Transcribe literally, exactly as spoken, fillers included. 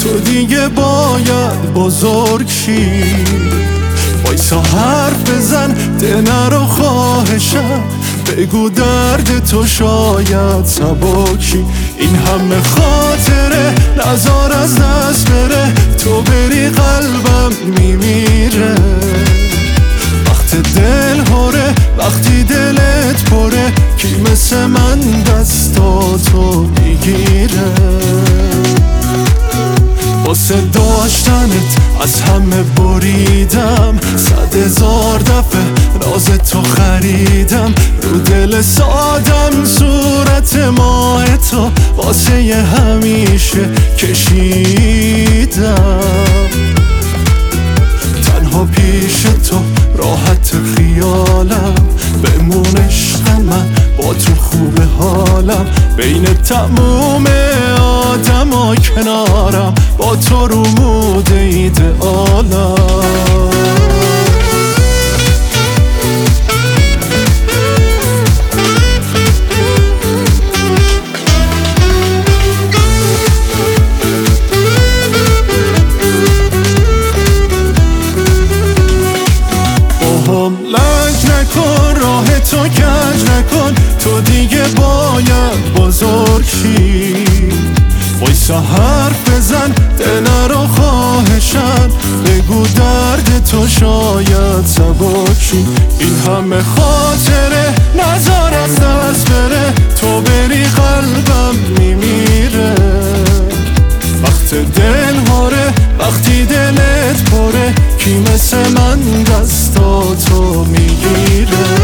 تو دیگه باید بزرگ شی. وایسا حرف بزن دل رو خواهشم، بگو درد تو شاید سبکی. این همه خاطره نزار از دست بره، تو بری قلبم میمیره. وقت دل هره وقتی دلت پره، کی مثل من دستاتو میگیره. واسه داشتنت از همه بریدم، صد هزار دفعه راز تو خریدم. رو دل سادم صورت ماه تو واسه ی همیشه کشیدم. تنها پیش تو راحت خیالم، بمون عشق من با تو خوب حالم. بین تموم آدم ها کنارم، با تو رو مود ایدئالم. لج نکن راه تو کج نکن، تو دیگه باید بزرگ شی. وایسا حرف بزن دل رو خواهشم، بگو درد تو شاید سبکی. این همه خاطره نزار از دست بره، تو بری قلبم میمیره. وقت دل هاره وقتی دلت پره، کی مثل من دستاتو میگیره.